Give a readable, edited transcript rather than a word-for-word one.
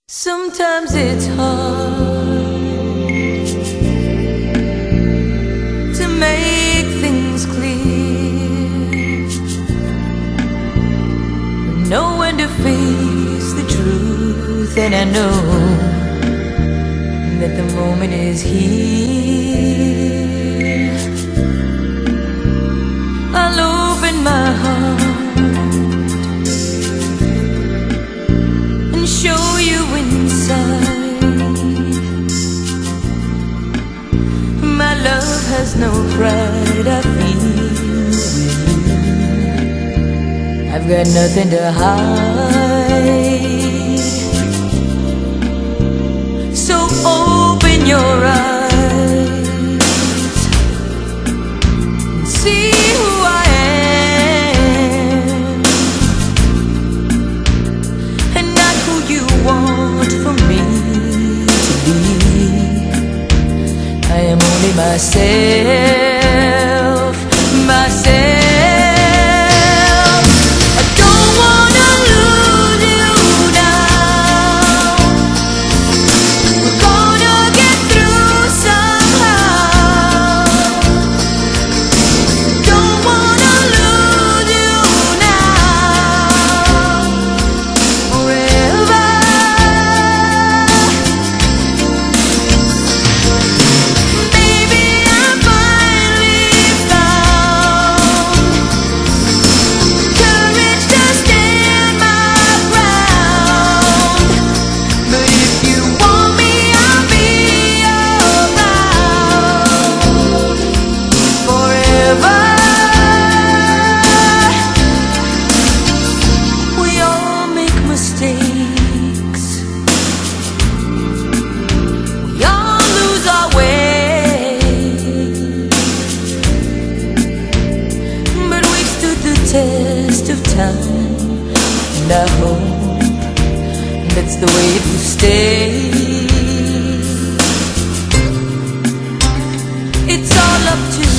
Sometimes it's hard to make things clear, know when to face the truth, and I know that the moment is here. I'll open my heart and show you inside. My love has no pride, I feel with you. I've got nothing to hide. So open your eyes and see who I am, and not who you want for me to be. I am only myself, myself. I don't wanna lose you now. We're gonna get through somehow. Don't wanna lose you now, forever. Maybe I finally found courage to stand my ground. But if you want me, I'll be around forever. We all make mistakes, we all lose our way, but we stood the test of time, and I hope that's the way it will stay. It's all up to